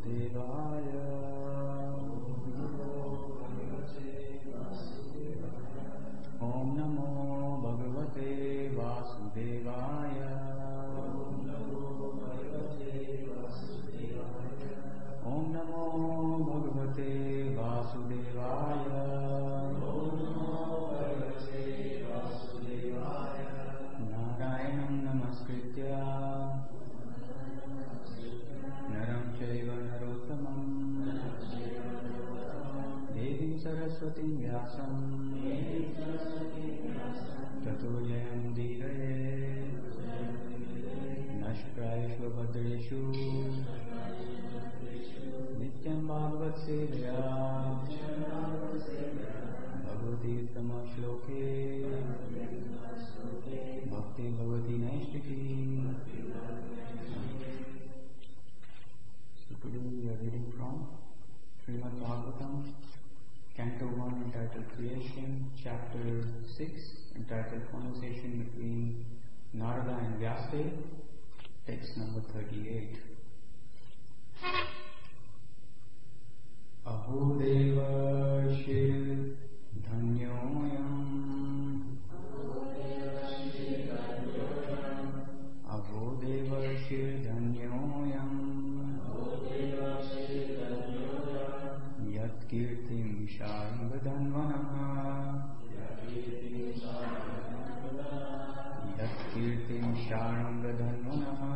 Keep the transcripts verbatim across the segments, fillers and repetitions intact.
Vasudevaya. Om Namo Bhagavate Vasudevaya. Om Namo Bhagavate Vasudevaya. Narayanam Namaskritya Naram Chaiva Narottamam Devim Saraswati Vyasam Tato Jayam Diraye Nashprayashva Bhadreshu Nityam Bhagavat Sevaya Bhagavati Uttama Shloke Bhakti Bhagavati Naishtiki. So today we are reading from Srimad Bhagavatam, Canto one entitled Creation, Chapter six entitled Conversation between Narada and Vyasdev, text number thirty-eight. Aho Deva Shiv Dhanyoyam Aho Deva Shiv Dhanyoyam Yat Kirtim Sharvadhanvanaha Yat Kirtim Sharvadhanvanaha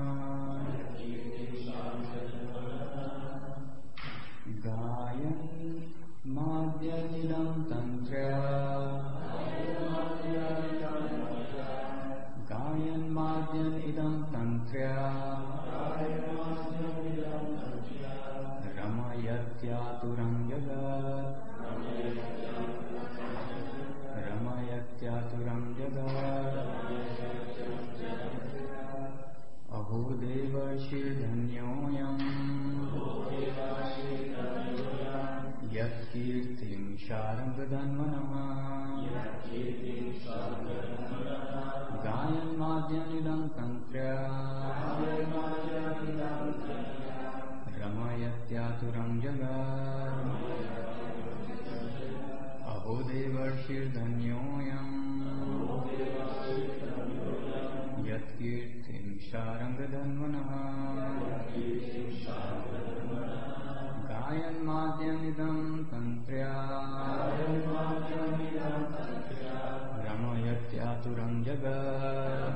Gayan Madhyadidam Tantra Gayan Madhyadidam Tantra Ramayatyaturam Jagat Ramayatyaturam Jagat Aho Deva Shirdhanyoyam Yat Kirtim Sharangadhanvanaha Gayan Madhyanidam Tantra Ramayatyaturam Jagat Aho Deva Shirdhanyoyam Yat Kirtim Sharangadhanvanaha Gayan Madhyanidam Tantra Ramayatyaturam Jagat.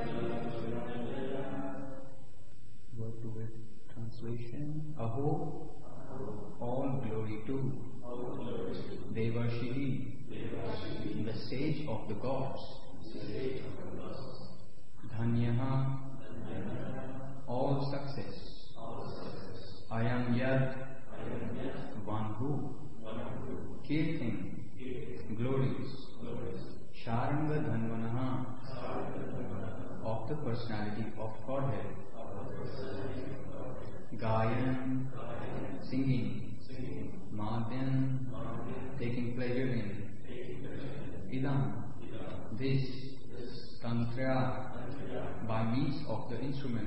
Word to word translation. Aho, all glory to Devashihi, the sage of the gods. Dhanyaha, all success. Ayam Yad, one who. Kirtim, glories. Sharanga Dhanvanaha, of the personality of Godhead. Gayan, singing. Madhyan, taking pleasure in. Idam, this. Tantra, by means of the instrument.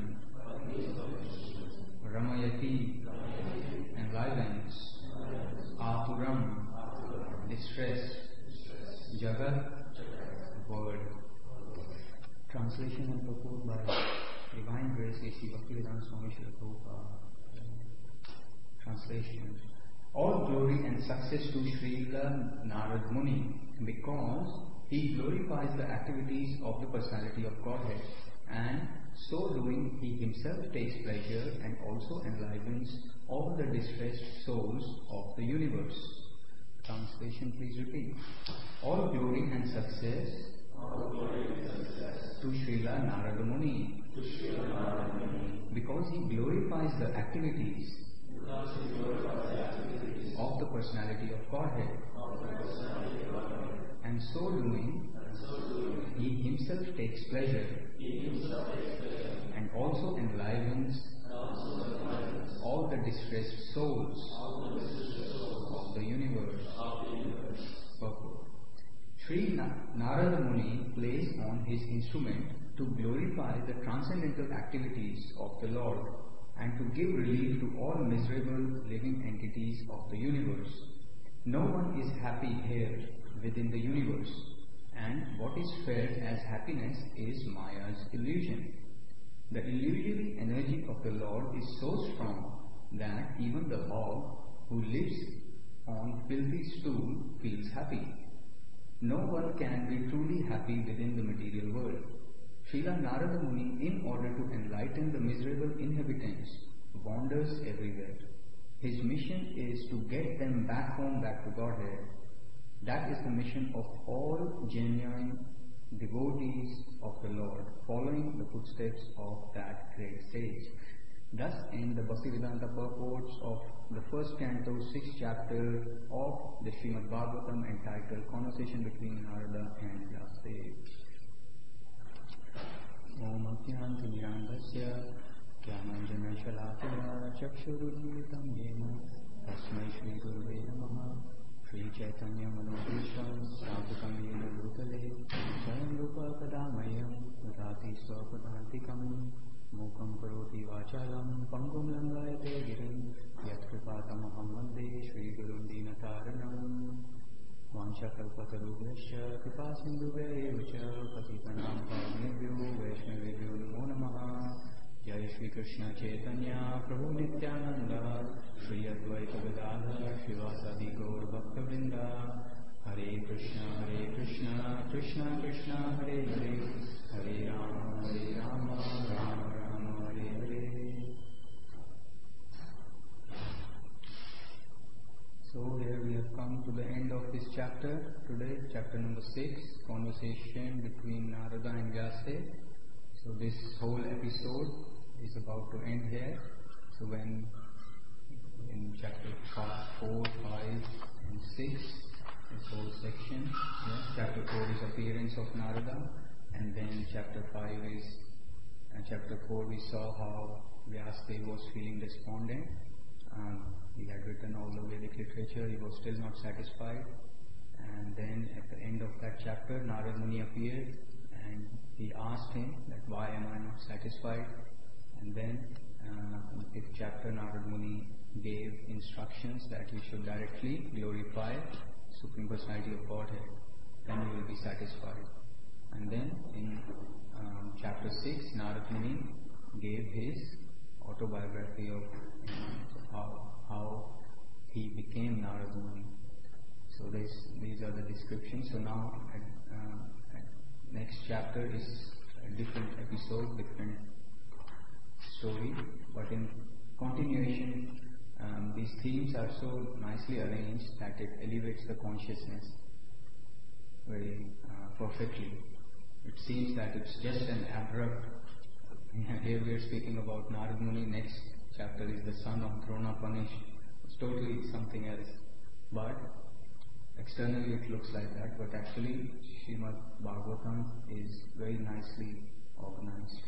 Ramayati, enlivens. Aturam, distress. Jagat, word. Translation and purport by Divine Grace A C Bhaktivedanta Swami Srila Prabhupada. Translation. All glory and success to Srila Narad Muni, because he glorifies the activities of the personality of Godhead, and so doing he himself takes pleasure and also enlivens all the distressed souls of the universe. Translation, please repeat. All glory and success, all glory and success to Srila Narada Muni, to Srila Narada Muni, because he glorifies the activities, because he glorifies the activities of the personality of Godhead, of the personality of Godhead, and so doing, and so doing he himself takes pleasure, he himself takes pleasure and also enlivens, and also enlivens all the distressed souls, all the distressed souls of the universe. Of the universe. Purport. Sri Narada Muni plays on his instrument to glorify the transcendental activities of the Lord, and to give relief to all miserable living entities of the universe. No one is happy here within the universe, and what is felt as happiness is Maya's illusion. The illusory energy of the Lord is so strong that even the hog who lives on filthy stool feels happy. No one can be truly happy within the material world. Srila Narada Muni, in order to enlighten the miserable inhabitants, wanders everywhere. His mission is to get them back home, back to Godhead. That is the mission of all genuine devotees of the Lord, following the footsteps of that great sage. Thus end the Bhaktivedanta purports of the first canto, sixth chapter of the Srimad Bhagavatam, entitled Conversation between Narada and Vyasadeva. Om Akyanti Mirandasya Kyananjana Shalakaya Chakshurudhitam Yena Tasmai Shri Gurave Namaha Shri Chaitanya Manobhisham Sadhukam Yena Bhutale Swayam Rupa Kadamayam Radhati Swapadantikam Mukam Karoti Vachalam Pangum Langayate Girim Yatkripatamahamam Vande Shri Gurum Dinataranam Vanchakalpatarubhyasya Kripasindhubhyayevacha Patitanam Pavanebhyo Vaishnavebhyo Namo Namaha Jai Shri Krishna Chaitanya Prabhu Nityananda Shri Advaita Gadadhar Shivasadi Gaur Bhaktivinoda Hare Krishna Hare Krishna Krishna Krishna Hare Hare Hare Rama Hare Rama Rama Rama Hare Hare. So here we have come to the end of this chapter today, chapter number six, conversation between Narada and Vyasadeva. So this whole episode is about to end here. So when in chapter five, four, five and six, this whole section, yeah, chapter four is appearance of Narada, and then chapter five is, and chapter four we saw how Vyasadeva was feeling despondent. Um, he had written all the Vedic literature, he was still not satisfied, and then at the end of that chapter Narada Muni appeared and he asked him that why am I not satisfied, and then uh, in the fifth chapter Narada Muni gave instructions that you should directly glorify Supreme Personality of Godhead, then you will be satisfied. And then in um, chapter six Narada Muni gave his autobiography of um, how, how he became Narada Muni. So this, these are the descriptions. So now at, uh, at next chapter is a different episode, different story, but in continuation um, these themes are so nicely arranged that it elevates the consciousness very uh, perfectly. It seems that it's just an abrupt, here we are speaking about Narada Muni, next chapter is the son of Drona punished. It's totally something else, but externally it looks like that, but actually Srimad Bhagavatam is very nicely organized.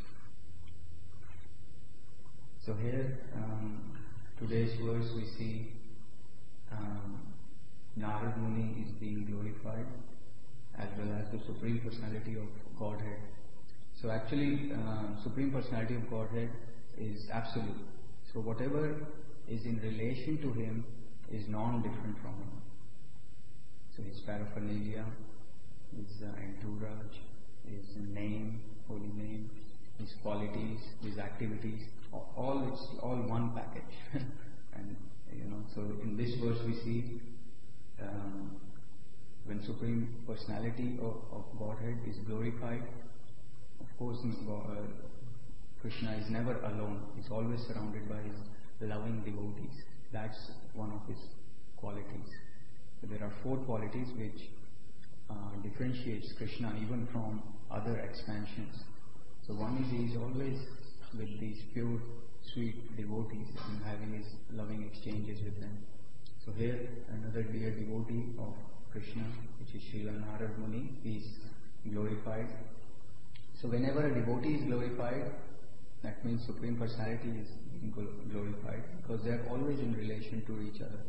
So here, um, today's verse we see um, Narada Muni is being glorified as well as the Supreme Personality of Godhead. So actually, uh, Supreme Personality of Godhead is absolute. So whatever is in relation to him is non-different from him. So his paraphernalia, his uh, entourage, his name, holy name, his qualities, his activities, all it's all one package. And you know, so in this verse we see um, when Supreme Personality of, of Godhead is glorified, of course uh, Krishna is never alone. He's always surrounded by his loving devotees. That's one of his qualities. So there are four qualities which uh, differentiates Krishna even from other expansions. So one is he is always with these pure, sweet devotees and having his loving exchanges with them. So here another dear devotee of Krishna, which is Srila Narada Muni, is glorified. So whenever a devotee is glorified, that means Supreme Personality is being glorified, because they are always in relation to each other.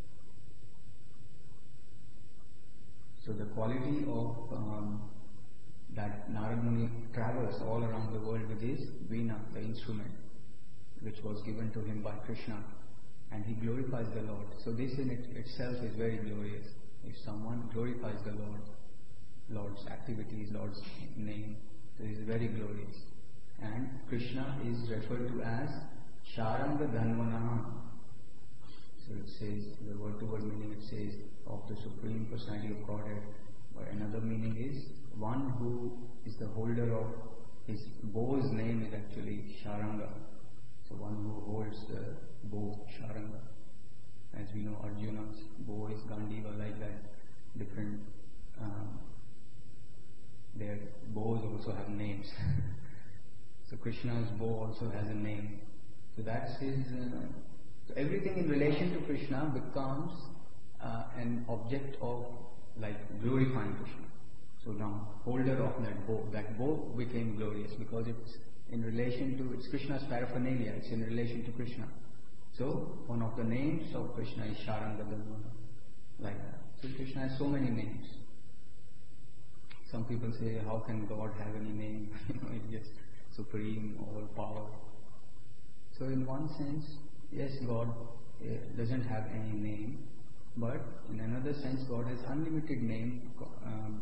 So the quality of um, that Narada Muni travels all around the world with his Veena, the instrument. which was given to him by Krishna, and he glorifies the Lord. So this in it itself is very glorious. If someone glorifies the Lord, Lord's activities, Lord's name, so it is very glorious. And Krishna is referred to as Sharanga Dhanvanaha. So it says, the word to word meaning, it says of the Supreme Personality of Godhead. But another meaning is one who is the holder of his bow's name is actually Sharanga. So one who holds the bow, Sharanga. As we know, Arjuna's bow is Gandiva, like that. Different, um, their bows also have names. So Krishna's bow also has a name. So that's his. Uh, so everything in relation to Krishna becomes uh, an object of like glorifying Krishna. So now, holder of that bow, that bow became glorious because it's in relation to, it's Krishna's paraphernalia, it's in relation to Krishna. So one of the names of Krishna is Sharanga Dhanvana, like that. So Krishna has so many names. Some people say, how can God have any name? You know, it's just supreme, all power. So in one sense, yes, God uh, doesn't have any name, but in another sense, God has unlimited name um,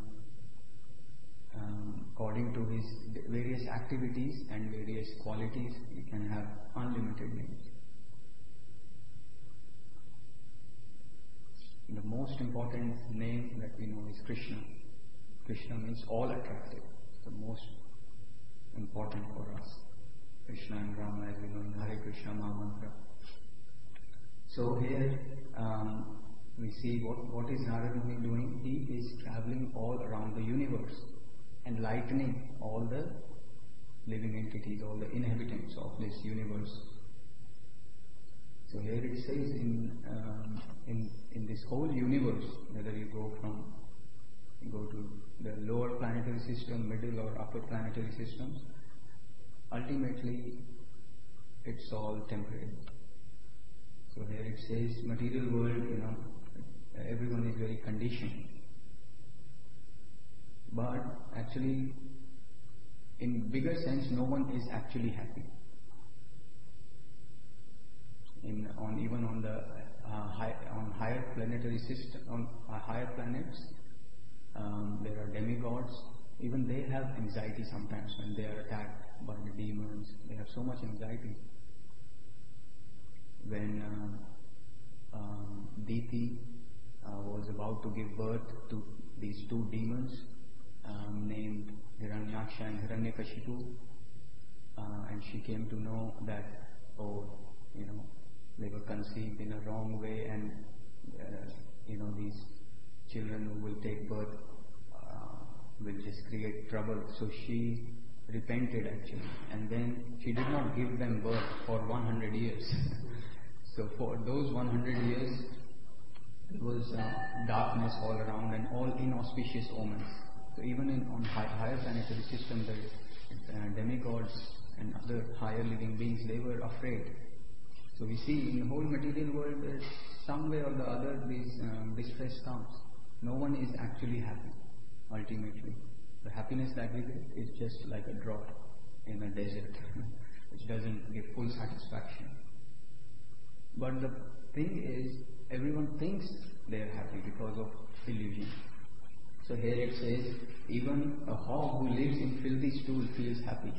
um, according to his various activities and various qualities. He can have unlimited names. The most important name that we know is Krishna. Krishna means all attractive. It's the most important for us. Krishna and Rama, as we know in Hare Krishna Maha Mantra. So here um, we see what, what is Narad Muni doing. He is traveling all around the universe, enlightening all the living entities, all the inhabitants of this universe. So here it says in um, in in this whole universe, whether you go from you go to the lower planetary system, middle or upper planetary systems, ultimately it's all temporary. So here it says material world, you know, everyone is very conditioned. But actually, in bigger sense, no one is actually happy. In, on even on the uh, high, on higher planetary system, on uh, higher planets, um, there are demigods. Even they have anxiety sometimes when they are attacked by the demons. They have so much anxiety. When uh, um, Diti uh, was about to give birth to these two demons um, named Hiranyaksha and Hiranyakashipu, uh, and she came to know that, oh, you know, they were conceived in a wrong way, and uh, you know, these children who will take birth uh, will just create trouble. So she repented actually, and then she did not give them birth for one hundred years. So for those one hundred years, there was uh, darkness all around and all inauspicious omens. So even in on high, higher planetary system, the uh, demigods and other higher living beings, they were afraid. So we see in the whole material world, there's some way or the other this um, distress comes. No one is actually happy, ultimately. The happiness that we get is just like a drop in a desert, which doesn't give full satisfaction. But the thing is, everyone thinks they are happy because of illusion. So here it says, even a hog who lives in filthy stool feels happy.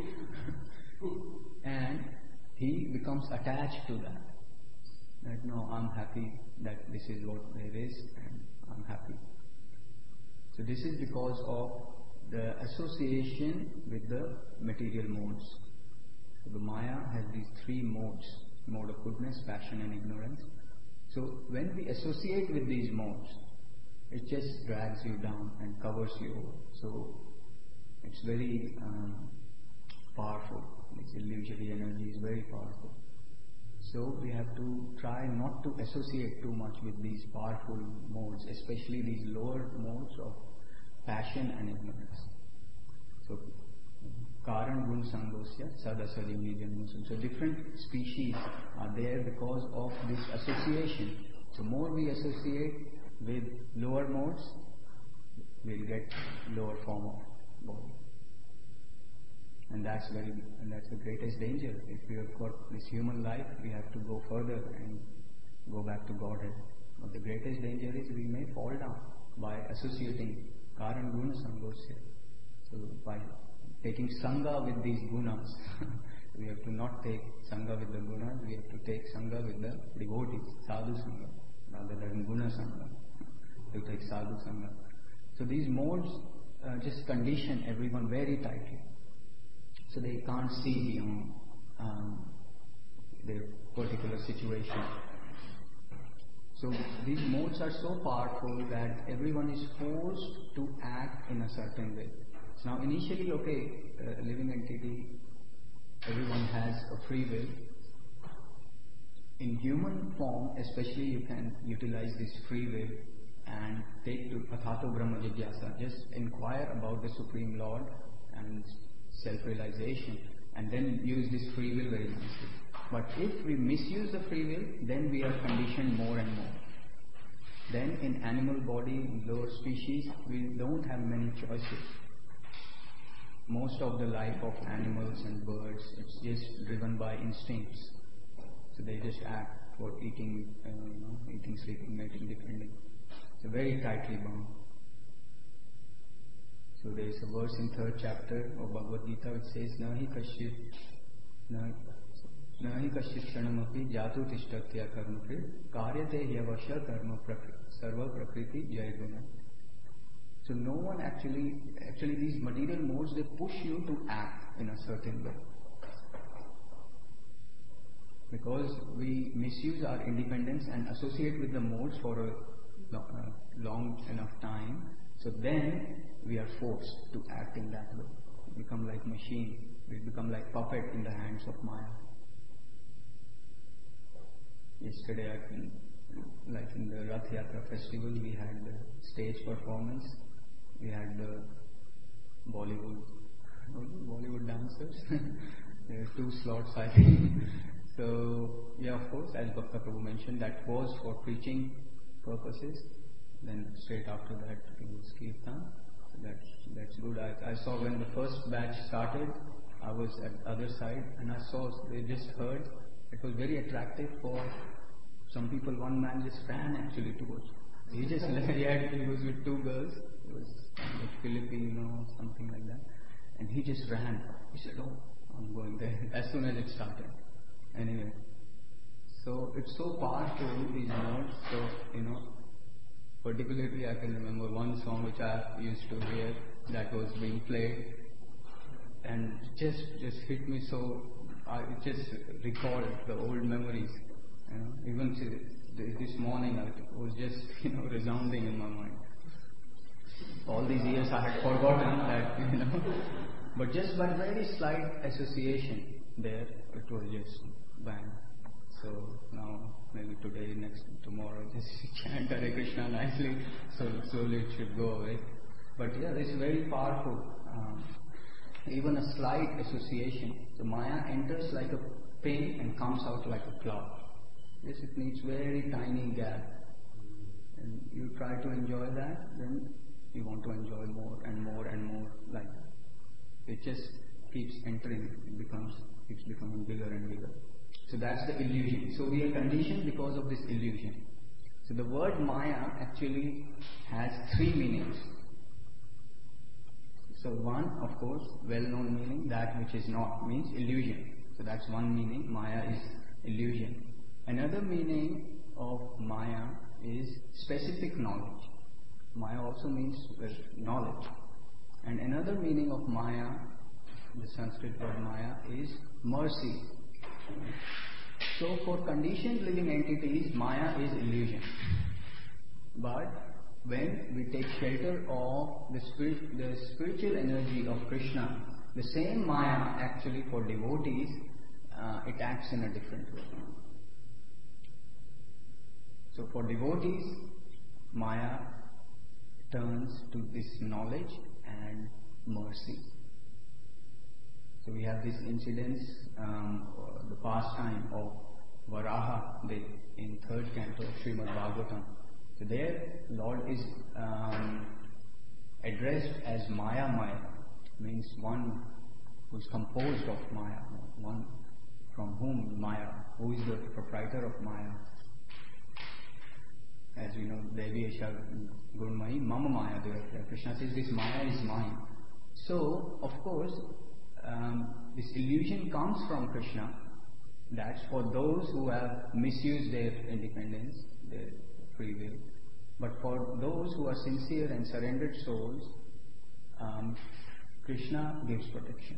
And he becomes attached to that. That no, I'm happy that this is what there is and I'm happy. So this is because of the association with the material modes. So the Maya has these three modes: mode of goodness, passion and ignorance. So when we associate with these modes, it just drags you down and covers you over. So it's very um, powerful. This illusory energy is very powerful. So we have to try not to associate too much with these powerful modes, especially these lower modes of passion and ignorance. So Karan Gun Sangosya Sadasadi Nijam. So different species are there because of this association. So more we associate with lower modes, we'll get lower form of body. And that's very, and that's the greatest danger. If we have got this human life, we have to go further and go back to Godhead. But the greatest danger is we may fall down by associating Karan Guna Sangosya. So by taking Sangha with these gunas, we have to not take Sangha with the gunas, we have to take Sangha with the devotees, Sadhu Sangha, rather than Guna Sangha. To take Sadhu Sangha. So these modes uh, just condition everyone very tightly. So they can't see beyond um, their particular situation. So these modes are so powerful that everyone is forced to act in a certain way. So now initially, okay, uh, living entity, everyone has a free will. In human form, especially, you can utilize this free will and take to Athato Brahma Jigyasa. Just inquire about the Supreme Lord and self-realization, and then use this free will very nicely. But if we misuse the free will, then we are conditioned more and more. Then in animal body, in lower species, we don't have many choices. Most of the life of animals and birds, it's just driven by instincts. So they just act for eating, uh, you know, eating, sleeping, mating, defending. So very tightly bound. So there is a verse in third chapter of Bhagavad Gita which says, Nahi kashit, nahi kashit shanamapi jatu tishtatya karmakrit karyate hyavasya karma sarva prakriti jai guna. So no one actually, actually these material modes, they push you to act in a certain way. Because we misuse our independence and associate with the modes for a long enough time, so then we are forced to act in that way. We become like machine, we become like puppet in the hands of Maya. Yesterday, I think, like in the Rath Yatra festival, we had the stage performance, we had the Bollywood, Bollywood dancers. There are two slots, I think. So, yeah, of course, as Bhakta Prabhu mentioned, that was for preaching purposes. Then straight after that, it was Kirtan. So that's, that's good. I, I saw when the first batch started, I was at the other side, and I saw, they just heard, it was very attractive for some people. One man just ran actually towards. He just, he, had, he was with two girls, it was like Filipino, something like that, and he just ran. He said, oh, I'm going there, as soon as it started. Anyway, so it's so powerful, these notes. So, you know, particularly I can remember one song which I used to hear that was being played, and just just hit me so, I it just recalled the old memories. You know, even this morning it was just, you know, resounding in my mind. All these years I had forgotten that, you know, but just by very slight association there, it was just bang. So now, maybe today, next, tomorrow, just chant Hare Krishna nicely, so slowly it should go away. But yeah, this is very powerful. Um, even a slight association. So Maya enters like a pin and comes out like a cloud. Yes, it needs very tiny gap. And you try to enjoy that, then you want to enjoy more and more and more like that. It just keeps entering, it becomes, keeps becoming bigger and bigger. So that's the illusion. So we are conditioned because of this illusion. So the word Maya actually has three meanings. So one, of course, well-known meaning, that which is not, means illusion. So that's one meaning, Maya is illusion. Another meaning of Maya is specific knowledge. Maya also means well, knowledge. And another meaning of Maya, the Sanskrit word Maya, is mercy. So for conditioned living entities, Maya is illusion. But when we take shelter of the, spirit, the spiritual energy of Krishna, the same Maya actually for devotees, uh, it acts in a different way. So for devotees, Maya turns to this knowledge and mercy. So we have this incident, um, the pastime of Varaha the, in third canto of Srimad Bhagavatam. So there, Lord is um, addressed as Maya Maya, means one who is composed of Maya, one from whom Maya, who is the proprietor of Maya. As we know, Devi Esha Gurmai, Mama Maya, Krishna says this Maya is mine. So, of course, um, this illusion comes from Krishna. That's for those who have misused their independence, their free will. But for those who are sincere and surrendered souls, um, Krishna gives protection.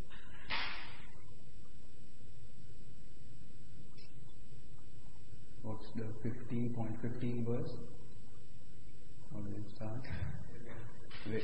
What's the fifteen point fifteen verse? How do we start? Wait.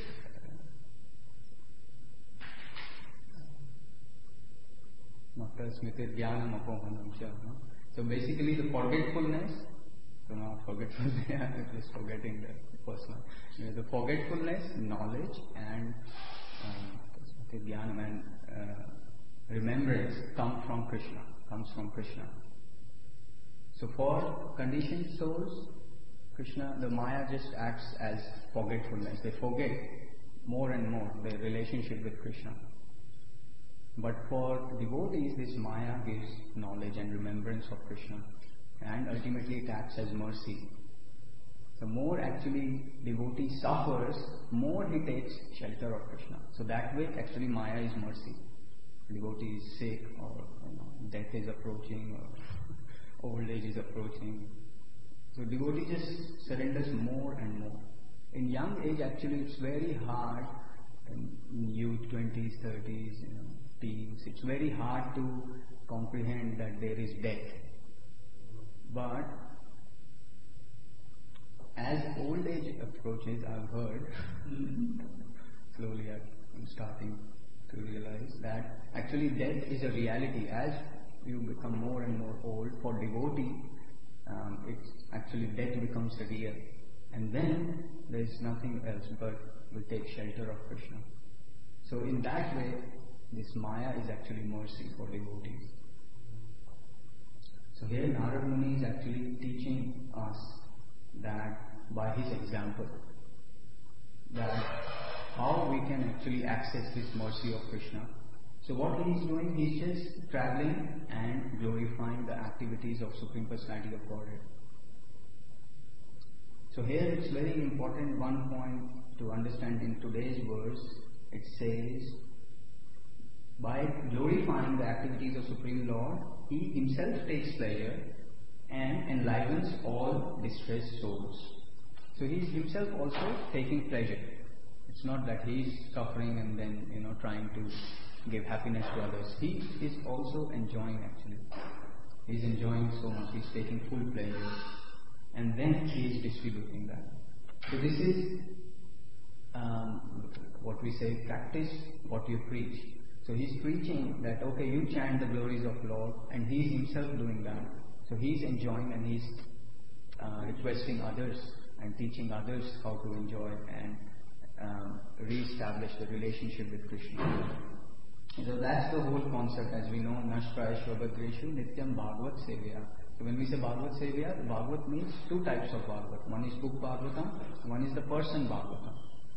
So basically the forgetfulness, so not forgetfulness, just forgetting the first one. You know, the forgetfulness, knowledge and uh, and uh, remembrance come from Krishna, comes from Krishna. So for conditioned souls, Krishna, the Maya just acts as forgetfulness. They forget more and more their relationship with Krishna. But for devotees, this Maya gives knowledge and remembrance of Krishna, and ultimately it acts as mercy. The more actually devotee suffers, more he takes shelter of Krishna. So that way actually Maya is mercy. Devotee is sick, or you know, death is approaching, or old age is approaching. So devotee just surrenders more and more. In young age actually it's very hard, in youth, twenties, thirties, you know, teens, it's very hard to comprehend that there is death. But as old age approaches, I've heard, slowly I'm starting to realize that actually death is a reality. As you become more and more old, for devotee, um, it's actually death becomes real. And then there is nothing else but we take shelter of Krishna. So in that way, this Maya is actually mercy for devotees. So here Narad Muni is actually teaching us that by his example, that how we can actually access this mercy of Krishna. So what he is doing, he is just traveling and glorifying the activities of Supreme Personality of Godhead. So here it's very important, one point to understand in today's verse, it says, by glorifying the activities of Supreme Lord, he himself takes pleasure and enlivens all distressed souls. So he is himself also taking pleasure. It's not that he is suffering and then, you know, trying to give happiness to others. He is also enjoying actually. He is enjoying so much, he is taking full pleasure. And then he is distributing that. So this is um, what we say, practice what you preach. So he is preaching that, okay, you chant the glories of Lord, and he is himself doing that. So he is enjoying and he is uh, requesting others and teaching others how to enjoy and um, re-establish the relationship with Krishna. So that's the whole concept, as we know, Nashpraya Shvabhadreshu Nityam Bhagavad Sevya. So when we say Bhagavad Sevya, Bhagavad means two types of Bhagavad. One is book Bhagavatam, one is the person Bhagavatam.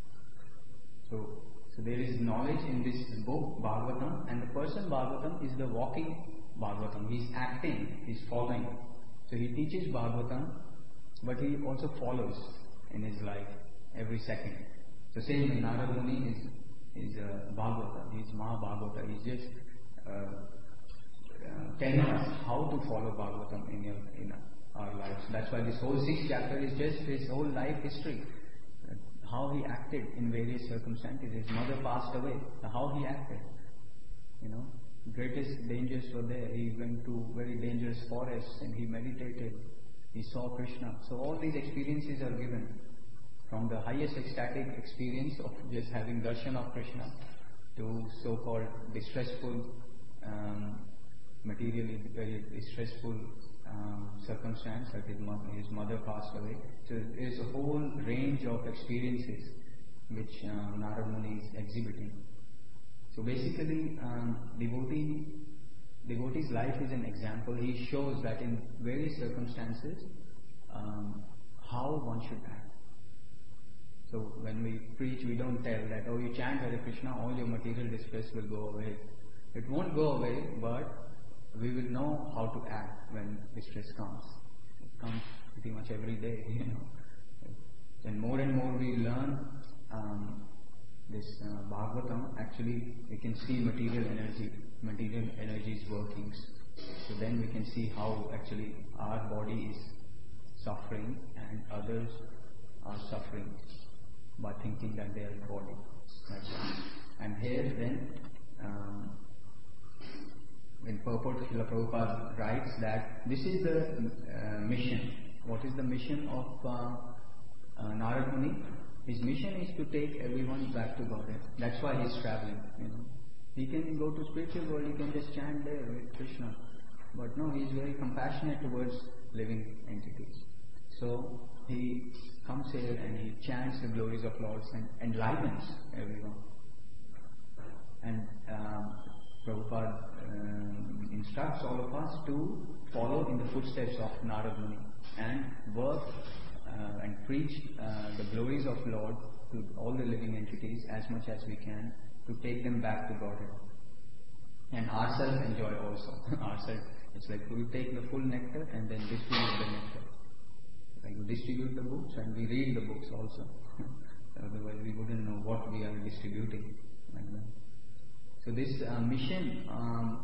So, so there is knowledge in this book Bhagavatam, and the person Bhagavatam is the walking Bhagavatam. He is acting, he is following. So he teaches Bhagavatam, but he also follows in his life every second. So same way Narad Muni is is uh, Bhagavata, he is Mahabhagavata. He is just uh, Uh, telling us how to follow Bhagavatam in, your, in our lives. That's why this whole sixth chapter is just his whole life history. Uh, how he acted in various circumstances. His mother passed away. How he acted. You know, greatest dangers were there. He went to very dangerous forests and he meditated. He saw Krishna. So all these experiences are given. From the highest ecstatic experience of just having darshan of Krishna to so-called distressful um, materially very stressful um, circumstance that his, mo- his mother passed away. So there is a whole range of experiences which um, Narad Muni is exhibiting. So basically, um, devotee, devotee's life is an example. He shows that in various circumstances, um, how one should act. So when we preach, we don't tell that, oh, you chant Hare Krishna, all your material distress will go away. It won't go away, but we will know how to act when distress comes. It comes pretty much every day, you know. And more and more we learn um, this uh, Bhagavatam, actually we can see material energy, material energy's workings. So then we can see how actually our body is suffering and others are suffering by thinking that they are body. And here then, um, in purport, Srila Prabhupada writes that this is the uh, mission. What is the mission of uh, uh, Narad Muni? His mission is to take everyone back to Godhead. That's why he's traveling. You know, he can go to spiritual world. He can just chant there with Krishna. But no, he is very compassionate towards living entities. So he comes here and he chants the glories of Lord and enlightens everyone. And um, Prabhupada um, instructs all of us to follow in the footsteps of Narad Muni and work uh, and preach uh, the glories of Lord to all the living entities as much as we can to take them back to Godhead. And ourselves enjoy also. ourselves, it's like we take the full nectar and then distribute the nectar. Like we distribute the books and we read the books also. Otherwise we wouldn't know what we are distributing. Like that. So this uh, mission um,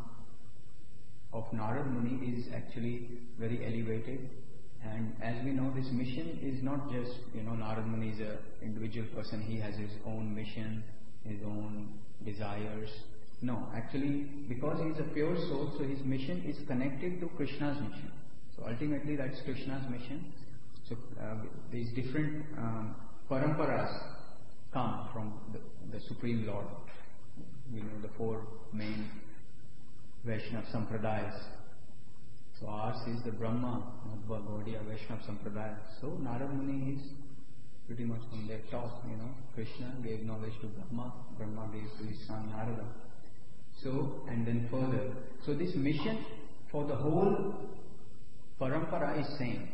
of Narad Muni is actually very elevated. And as we know, this mission is not just, you know, Narad Muni is an individual person. He has his own mission, his own desires. No, actually, because he is a pure soul, so his mission is connected to Krishna's mission. So ultimately, that's Krishna's mission. So uh, these different um, paramparas come from the, the Supreme Lord. We know the four main Vaishnava Sampradayas. So ours is the Brahma, Madhva, Gaudiya, Vaishnava Sampradaya. So Narad Muni is pretty much from their top, you know. Krishna gave knowledge to Brahma, Brahma gave to his son Narada. So, and then further. So this mission for the whole parampara is same.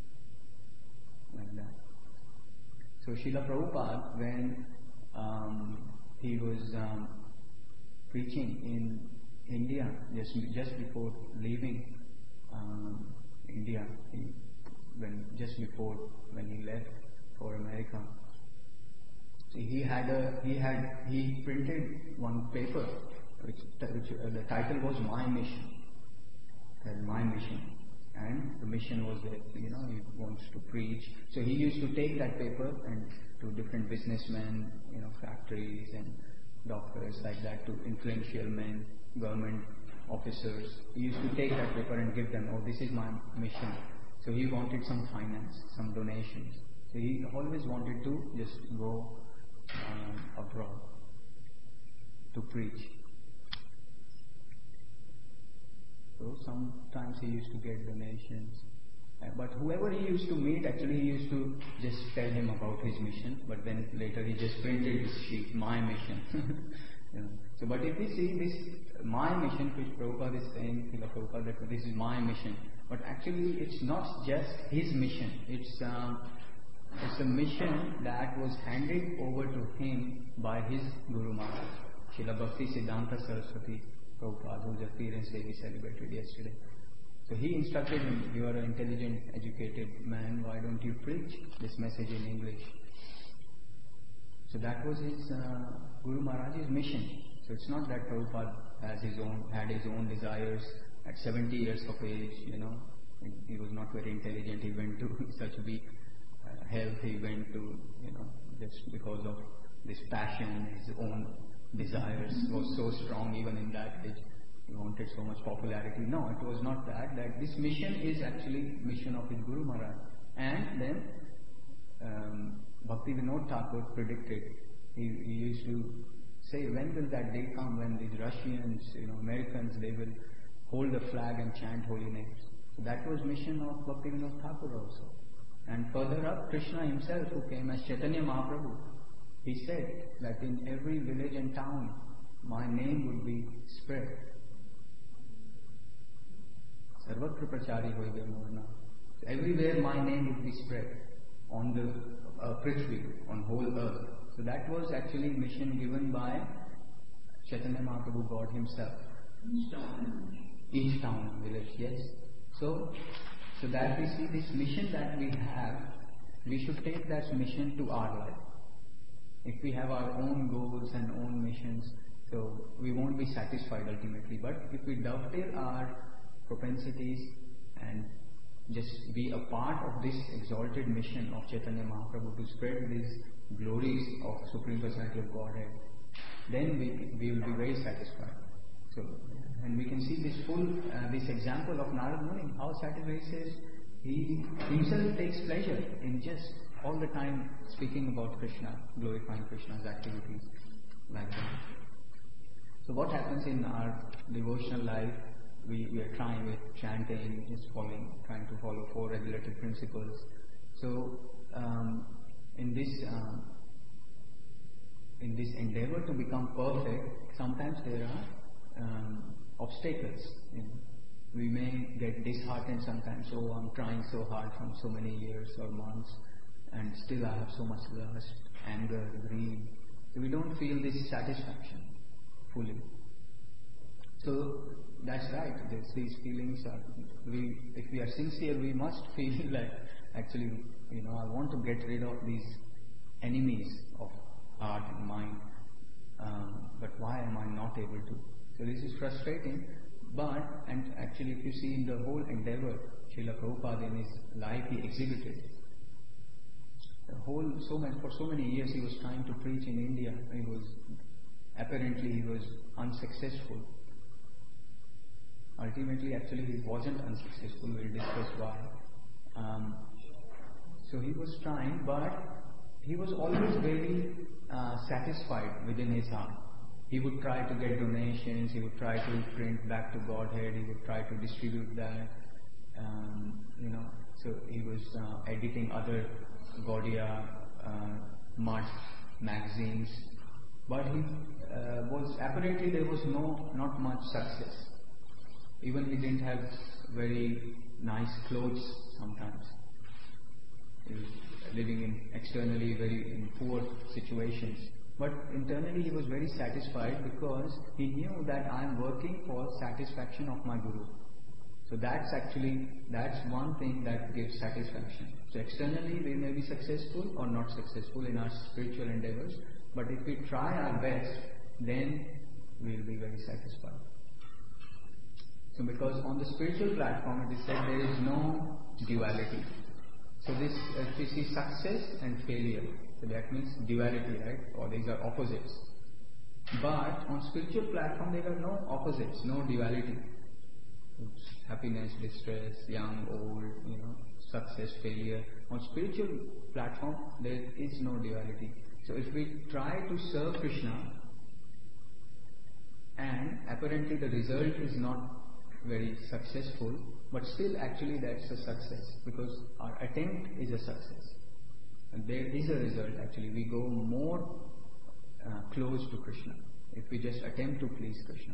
Like that. So Srila Prabhupada, when um, he was um, preaching in India, just just before leaving um, India, he, when just before when he left for America, so he had a he had he printed one paper, which, which uh, the title was My Mission. And My Mission. And the mission was that, you know, he wants to preach. So he used to take that paper and to different businessmen, you know, factories and doctors like that, to influential men, government officers. He used to take that paper and give them, oh, this is my mission. So he wanted some finance, some donations. So he always wanted to just go um, abroad to preach. So sometimes he used to get donations. Uh, but whoever he used to meet, actually he used to just tell him about his mission. But then later he just printed this sheet, My Mission. you know. So but if we see this My Mission, which Prabhupada is saying, Srila Prabhupada, that this is my mission. But actually it's not just his mission. It's, um, it's a mission that was handed over to him by his Guru Maharaj, Srila Bhakti Siddhanta Saraswati Prabhupada, whose appearance day we celebrated yesterday. So he instructed him, you are an intelligent, educated man, why don't you preach this message in English? So that was his uh, Guru Maharaj's mission. So it's not that Prabhupada has his own, had his own desires at seventy years of age, you know, he was not very intelligent, he went to such weak uh, health, he went to, you know, just because of this passion, his own desires was so strong even in that age. He wanted so much popularity. No, it was not that. That this mission is actually mission of his Guru Maharaj. And then um, Bhakti Vinod Thakur predicted. He, he used to say, when will that day come when these Russians, you know, Americans, they will hold the flag and chant holy names. So that was mission of Bhakti Vinod Thakur also. And further up, Krishna himself, who came as Chaitanya Mahaprabhu, he said that in every village and town, my name would be spread. Sarvatra prachari hoibe morna. Everywhere my name would be spread. on the uh, Prithvi, on whole earth. So that was actually mission given by Chaitanya Mahaprabhu God himself. Each town. Each town, village, yes. So, so that we see this mission that we have, we should take that mission to our life. If we have our own goals and own missions, so we won't be satisfied ultimately. But if we dovetail our propensities and just be a part of this exalted mission of Chaitanya Mahaprabhu to spread these glories of Supreme Personality of Godhead, then we, we will be very satisfied. So, and we can see this full, uh, this example of Narad Muni, how satisfied he says, he himself takes pleasure in just all the time speaking about Krishna, glorifying Krishna's activities like that. So what happens in our devotional life, we, we are trying with chanting, just following, trying to follow four regulative principles. So um, in this um, in this endeavor to become perfect, sometimes there are um, obstacles. You know. We may get disheartened sometimes, oh, I'm trying so hard from so many years or months, and still I have so much lust, anger, greed. So we don't feel this satisfaction fully. So that's right. This, these feelings are. We, if we are sincere, we must feel like actually, you know, I want to get rid of these enemies of heart and mind. Um, but why am I not able to? So this is frustrating. But, and actually if you see in the whole endeavor, Srila Prabhupada in his life he exhibited. The whole, so many, for so many years he was trying to preach in India. He was, apparently he was unsuccessful. Ultimately actually he wasn't unsuccessful, we'll discuss why. Um, so he was trying, but he was always very uh, satisfied within his heart. He would try to get donations, he would try to print back to Godhead, he would try to distribute that, um, you know, so he was uh, editing other Gaudiya uh, Mutt magazines, but he uh, was, apparently there was no, not much success. Even he didn't have very nice clothes sometimes. He was living in externally very in poor situations. But internally he was very satisfied because he knew that I am working for satisfaction of my Guru. So that's actually, that's one thing that gives satisfaction. So externally we may be successful or not successful in our spiritual endeavors, but if we try our best, then we will be very satisfied. So because on the spiritual platform it is said there is no duality. So this, uh, you see success and failure. So that means duality, right? Or these are opposites. But on spiritual platform there are no opposites, no duality. It's happiness, distress, young, old, you know, success, failure. On spiritual platform there is no duality. So if we try to serve Krishna and apparently the result is not very successful, but still actually that's a success because our attempt is a success. And there is a result actually. We go more uh, close to Krishna if we just attempt to please Krishna.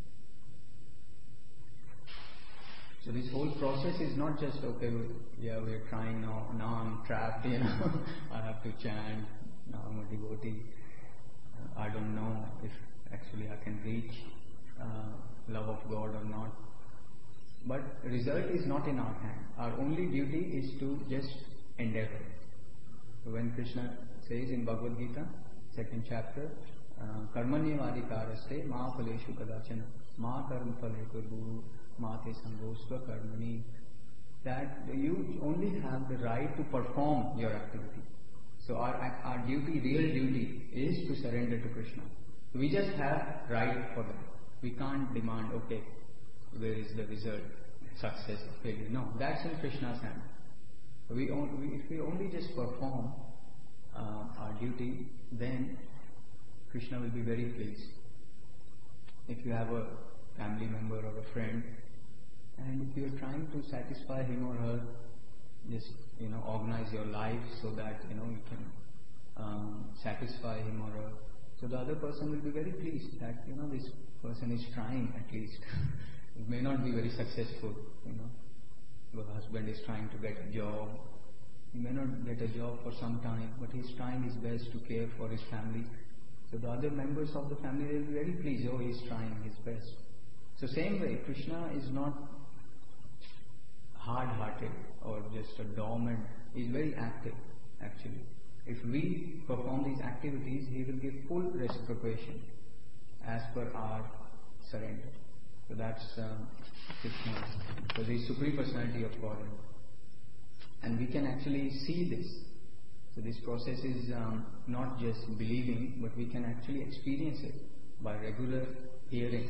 So this whole process is not just, okay, we, yeah, we are trying now, now I'm trapped, you know, I have to chant, now I'm a devotee. Uh, I don't know if actually I can reach uh, love of God or not. But result is not in our hand. Our only duty is to just endeavor. So when Krishna says in Bhagavad Gita, second chapter, Karmanyavadikaraste ma phaleshu kadachana ma karma phale kurvu ma te sangosva karmani, that you only have the right to perform your activity. So our, our duty, real duty is to surrender to Krishna. So we just have right for that. We can't demand, okay, where is the result, success or failure. No, that's in Krishna's hand. We only, if we only just perform uh, our duty, then Krishna will be very pleased. If you have a family member or a friend, and if you are trying to satisfy him or her, just you know organize your life so that you know you can um, satisfy him or her. So the other person will be very pleased that you know this person is trying at least. It may not be very successful, you know. Your husband is trying to get a job, He may not get a job for some time, but he's trying his best to care for his family. So the other members of the family will be very pleased, oh, he's trying his best. So same way, Krishna is not hard-hearted or just a dormant. He's very active, actually. If we perform these activities, he will give full reciprocation as per our surrender. So that's um, Krishna. So the Supreme Personality of Godhead. And we can actually see this. So this process is um, not just believing, but we can actually experience it by regular hearing.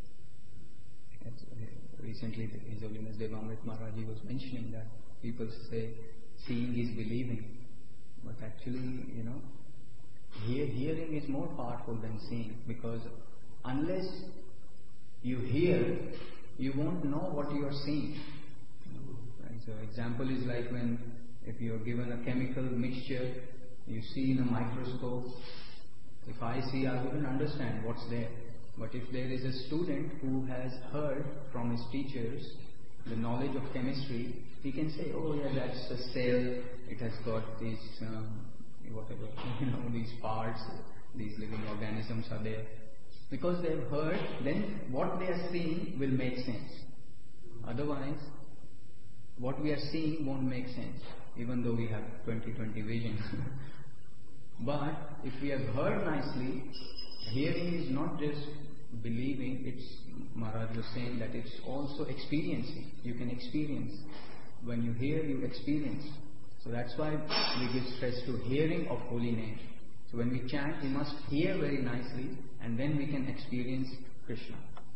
Recently, His Holiness Devamrit Maharaj was mentioning that people say seeing is believing, but actually, you know, hear, hearing is more powerful than seeing, because unless you hear, you won't know what you are seeing. Right? So, example is like when if you are given a chemical mixture, you see in a microscope. If I see, I wouldn't understand what's there. But if there is a student who has heard from his teachers the knowledge of chemistry, he can say, oh yeah, that's a cell, it has got these, um, whatever, you know, these parts, these living organisms are there. Because they have heard, then what they are seeing will make sense. Otherwise, what we are seeing won't make sense, even though we have twenty twenty vision. But if we have heard nicely, hearing is not just believing, it's, Maharaj was saying that it's also experiencing. You can experience. When you hear, you experience. So that's why we give stress to hearing of holy name. So when we chant, we must hear very nicely, and then we can experience Krishna.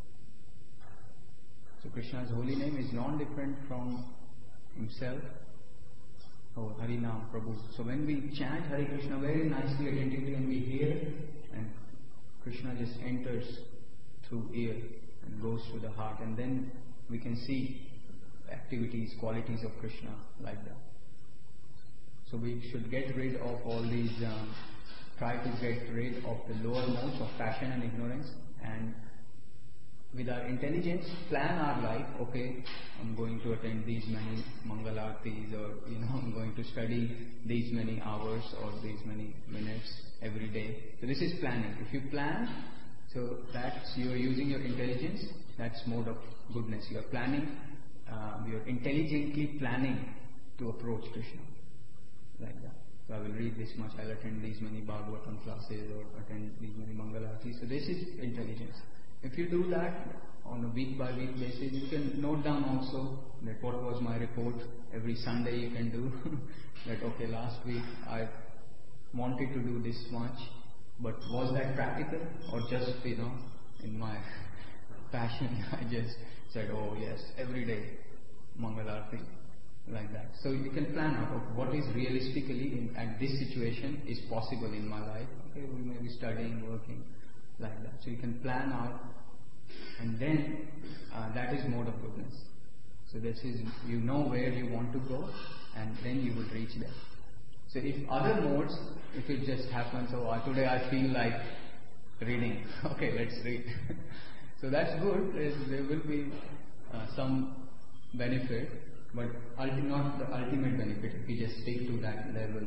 So Krishna's holy name is non-different from himself. Oh, Harinam Prabhu. So when we chant Hare Krishna very nicely, attentively, and we hear, and Krishna just enters through ear and goes to the heart, and then we can see activities, qualities of Krishna like that. So we should get rid of all these, um, try to get rid of the lower modes of passion and ignorance, and with our intelligence plan our life. Okay, I'm going to attend these many Mangal Aartis, or you know, I'm going to study these many hours or these many minutes every day. So this is planning. If you plan, so that's, you are using your intelligence, that's mode of goodness. You are planning, uh, you are intelligently planning to approach Krishna. Like that. So I will read this much, I'll attend these many Bhagavatam classes or attend these many Mangal Aartis. So this is intelligence. If you do that on a week by week basis, you can note down also that what was my report. Every Sunday you can do that, okay, last week I wanted to do this much, but was that practical or just, you know, in my passion I just said, oh yes, every day Mangal Aarti, like that. So you can plan out of what is realistically in, at this situation is possible in my life. Okay, we may be studying, working, like that. So you can plan out, and then uh, that is mode of goodness. So this is, you know where you want to go, and then you will reach there. So if other modes, if it just happens, oh uh, today I feel like reading, okay, let's read. So that's good. There's, there will be uh, some benefit, but ulti- not the ultimate benefit if you just stick to that level.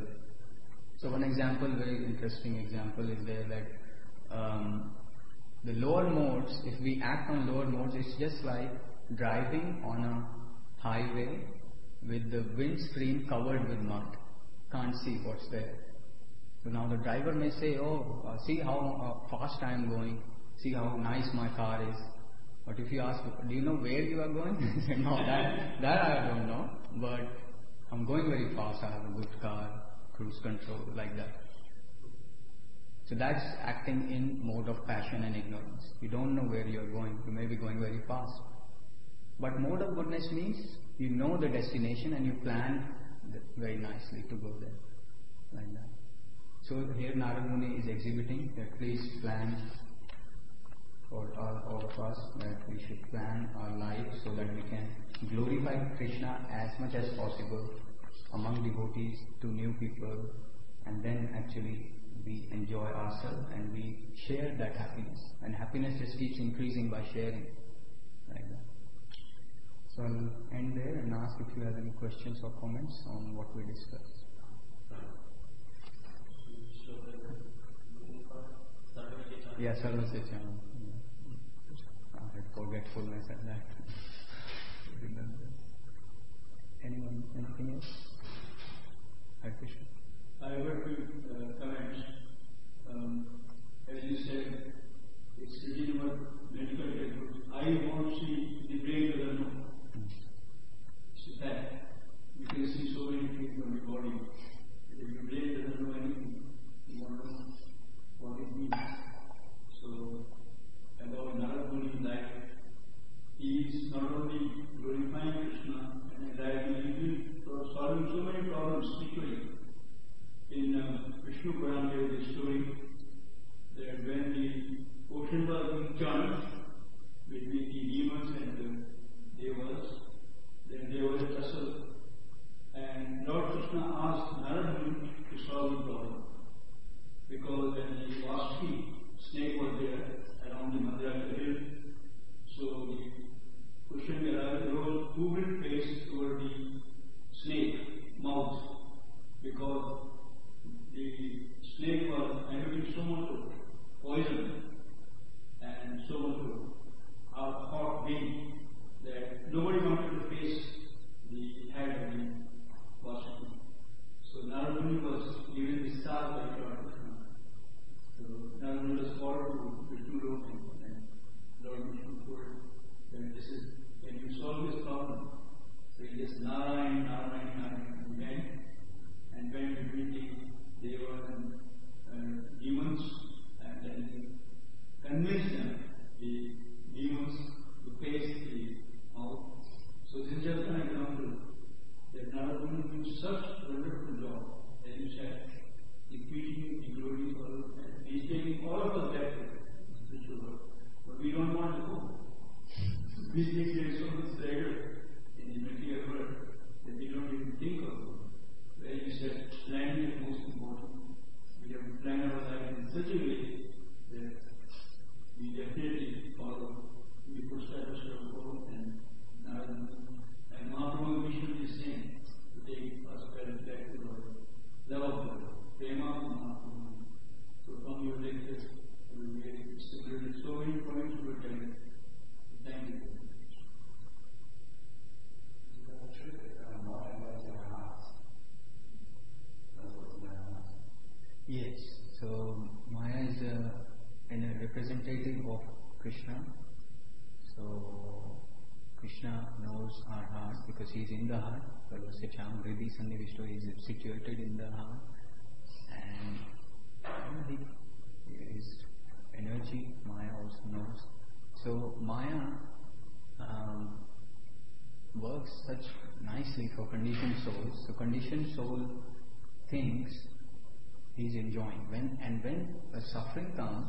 So one example, very interesting example is there that um, the lower modes, if we act on lower modes, it's just like driving on a highway with the windscreen covered with mud. Can't see what's there. So now the driver may say, oh, uh, see how uh, fast I am going, see how nice my car is. But if you ask, do you know where you are going? He said, no, that, that I don't know, but I'm going very fast, I have a good car, cruise control, like that. So that's acting in mode of passion and ignorance. You don't know where you are going, you may be going very fast. But mode of goodness means you know the destination and you plan very nicely to go there, like that. So here Narad Muni is exhibiting that please plan for all, all of us, that we should plan our life so that we can glorify Krishna as much as possible among devotees, to new people, and then actually we enjoy ourselves and we share that happiness. And happiness just keeps increasing by sharing, like that. So I'll end there and ask if you have any questions or comments on what we discussed. Yeah, Sarvasecham. I had forgetfulness at that. Anyone, anything else? Hare Krishna. I have a few uh, comments. Um, as you said, it's written about medical textbooks. I won't see the brain doesn't know. It's a fact. You can see so many things from the body. If your brain doesn't know anything, you won't know what it means. So, about Narad Muni's life, he is not only glorifying Krishna, and I believe for solving so many problems spiritually. In uh, Vishnu Puran, there is a story that when the ocean was being churned between the demons and the devas, then there was a tussle. And Lord Krishna asked Narad Muni to solve the problem. Because when the Vasuki snake was there around the Madhya hill, so the question arose, who will face toward the snake mouth? Because the snake was emitting so much of poison and so much of hot wind that nobody wanted to face the head of the Vasuki. So Narad Muni was given the star by Lord Krishna. So Narad Muni was called to Vishnu Lok, and Lord Vishnu told that this is, when you solve this problem, so he just Narayan, Narayan, Narayan again, and went between the devas and uh, demons, and then he convinced them, the demons, to face the mouth. So this is just an example that Narad Muni did such a wonderful job, as you said, in preaching the glory of Allah, and he's taking all of us back to the spiritual world. But we don't want to go. We think there is so much treasure in the material world that we don't even think of. Where you said, planning is most important. We have to plan our life in such a way that we definitely follow, we push that ourselves forward, and Narad Muni. And Mahaprabhu Vishnu is saying to take us back to the love of God, Prema of Mahaprabhu. So from your lectures, we will get stimulated so many points to tell you. Thank you. Yes, so Maya is a, a representative of Krishna. So Krishna knows our heart because he is in the heart. Sarvasecham Hridhi Sannivishto is situated in the heart, and you know, he, his energy, Maya also knows. So Maya um, works such nicely for conditioned souls. So conditioned soul thinks he is enjoying. When and when a suffering comes,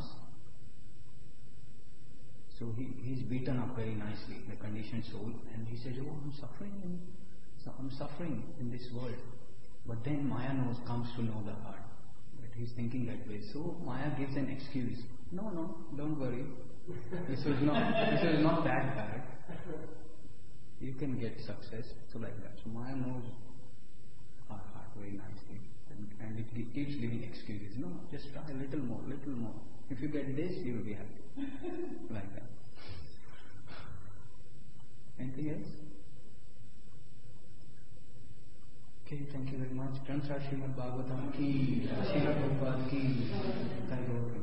so he he's beaten up very nicely, the conditioned soul, and he says, "Oh, I'm suffering, in, so I'm suffering in this world." But then Maya knows, comes to know the heart. But he's thinking that way. So Maya gives an excuse. No, no, don't worry. This was not this was not that bad. You can get success. So like that. So Maya knows our heart very nicely. And, and it keeps giving excuses. No, just try a little more, little more. If you get this, you will be happy. Like that. Anything else? Okay, thank you very much. Granth Sahib Srimad Bhagavatam ki, Srila Prabhupada ki, Thank you.